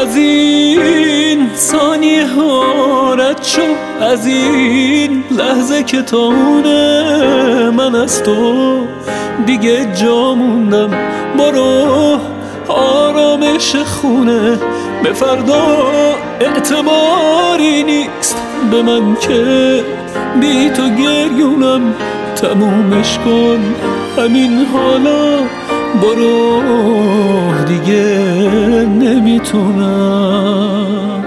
از این ثانیه ها رد شو، از این لحظه که تاونه من از تو دیگه جا موندم. برو آرامش خونه، به فردا اعتباری نیست به من که بی تو گریونم. تمومش کن همین حالا، برو دیگه نمیتونم.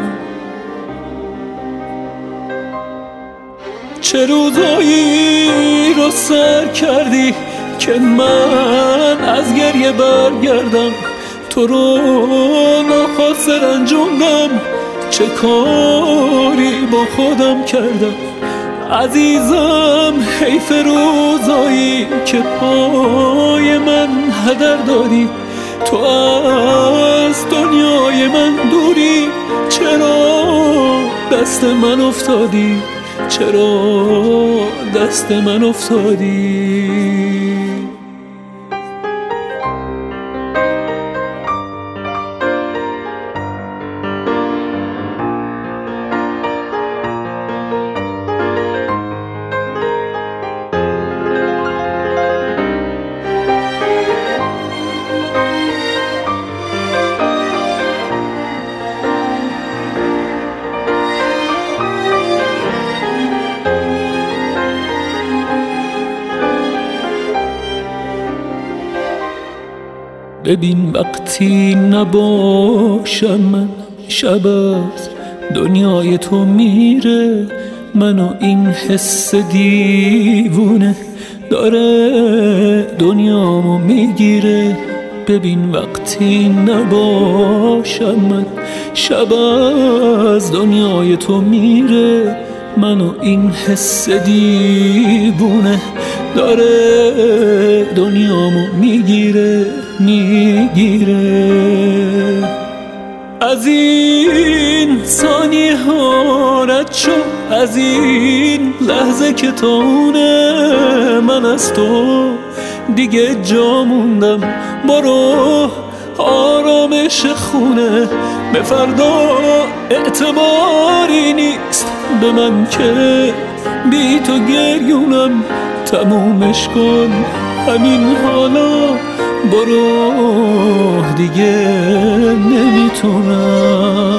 چه روزایی رو سر کردی که من از گریه برگردم، تو رو ناخواسته رنجوندم. چه کاری با خودم کردم عزیزم، حیف روزایی که پای من هدر دادی. تو از دنیای من دوری، چرا دست من افتادی، چرا دست من افتادی. ببین وقتی نباشم من، شب از دنیای تو میره. منو این حس دیوونه داره دنیامو میگیره. ببین وقتی نباشم من، شب از دنیای تو میره. منو این حس دیوونه داره دنیامو میگیره. از این ثانیه ها رد شو، از این لحظه که تاونه من از تو دیگه جا موندم. برو آرامش خونه، به فردا اعتباری نیست به من که بی تو گریونم. تمومش کن همین حالا، برو دیگه نمیتونم.